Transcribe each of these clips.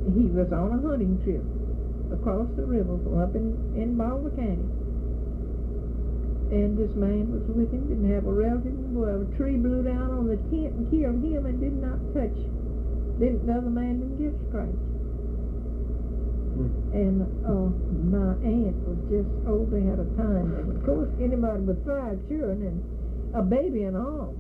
he was on a hunting trip across the river from up in Baldwin County. And this man was with him, didn't have a relative. Well, a tree blew down on the tent and killed him and did not touch. The other man didn't get scratched. And my aunt was just, they had a time. And of course, anybody with 5 children and a baby in arms.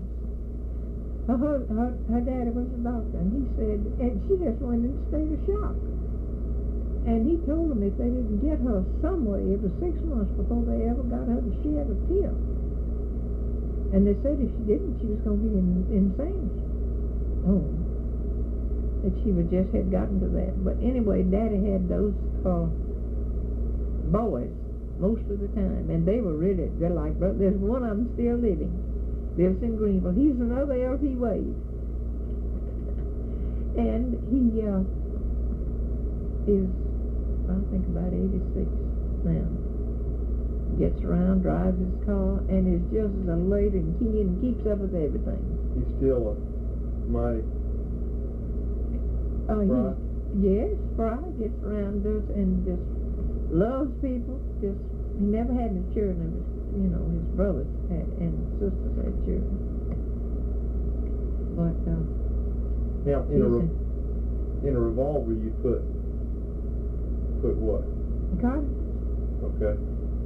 Her daddy was a doctor, and he said, and she just went in a state of shock. And he told them if they didn't get her some way, it was 6 months before they ever got her to shed a tear. And they said if she didn't, she was going to be insane. Oh. That she would just had gotten to that. But anyway, Daddy had those boys most of the time, and they were really, they're like, but there's one of them still living. Lives in Greenville. He's another L.T. Wade. And he is, I think, about 86 now. Gets around, drives his car, and is just as alert and keen and keeps up with everything. He's still a mighty spry? Yes, spry, gets around us and just loves people. Just, he never had any children. His brothers had, and sisters had children. But, now, in a revolver, you put what? Cotton. Okay.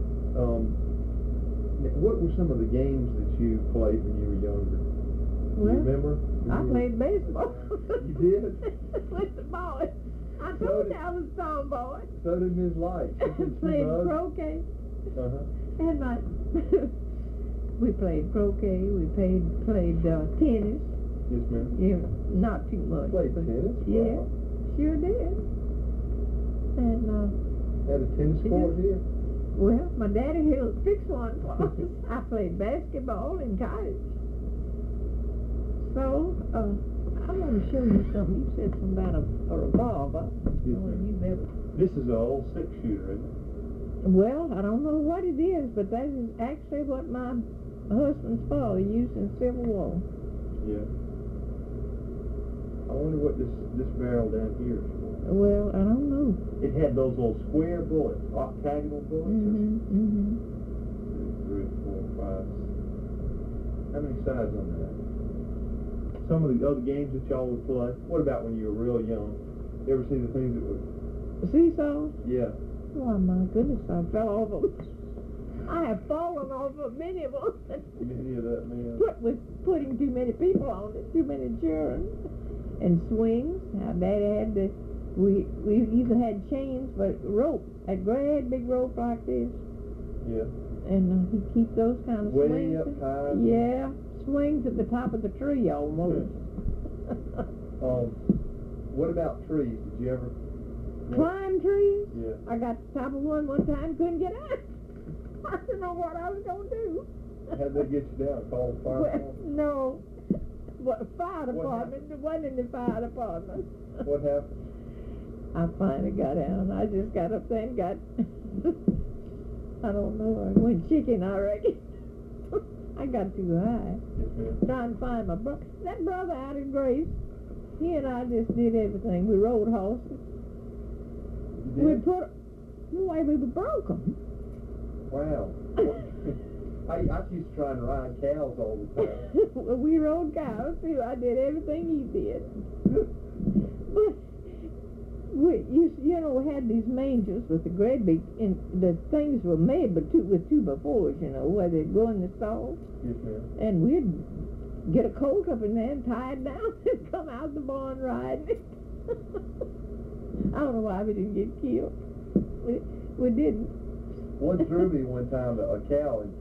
What were some of the games that you played when you were younger? Do you remember? I played baseball. You did? With the boys. I told you I was a tomboy. So did Ms. Light. Played croquet. Uh-huh. And we played croquet. We played tennis. Yes, ma'am. Yeah, not too much. Played tennis? Yeah, wow. Sure did. And had a tennis court here? Well, my daddy fixed one for us. I played basketball in college. So, I want to show you something. You said something about a revolver. Yes, ma'am. This is an old 6-shooter, isn't it? Well, I don't know what it is, but that is actually what my husband's father used in the Civil War. Yeah. I wonder what this barrel down here is for. Well, I don't know. It had those little square bullets, octagonal bullets. Mm-hmm. 2, 3, 4, 5. How many sides on that? Some of the other games that y'all would play. What about when you were real young? You ever see the things that would... Seesaws? Yeah. Oh, my goodness, I fell off of them. I have fallen off of many of them. Many of that, man. With putting too many people on it, too many children. And swings. Now, Daddy had we either had chains, but rope. A great big rope like this. Yeah. And he'd keep those kind of way swings. Up high. Yeah. Swings at the top of the tree almost. What about trees? Did you ever... Climb trees? Yeah. I got to the top of one time, couldn't get out. I didn't know what I was going to do. How'd they get you down? Call the fire department? No. What, fire department? It wasn't in the fire department. What happened? I finally got out. I just got up there and got, I don't know, I went chicken, I reckon. I got too high. Yes, ma'am. Trying to find my brother. That brother out in Grace, he and I just did everything. We rode horses. We put, we broke them. Wow. I used to try and ride cows all the time. Well, we rode cows too. I did everything he did. But we had these mangers with the great big, and the things were made with 2x4s, where they'd go in the stall. Yes, ma'am. And we'd get a colt up in there and tie it down and come out the barn riding it. I don't know why we didn't get killed. We didn't. One threw me one time, a cow, and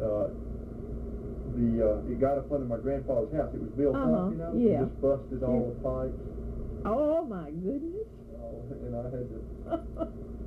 it got up under my grandfather's house. It was built up, Yeah. It just busted all the pipes. Oh, my goodness. And I had to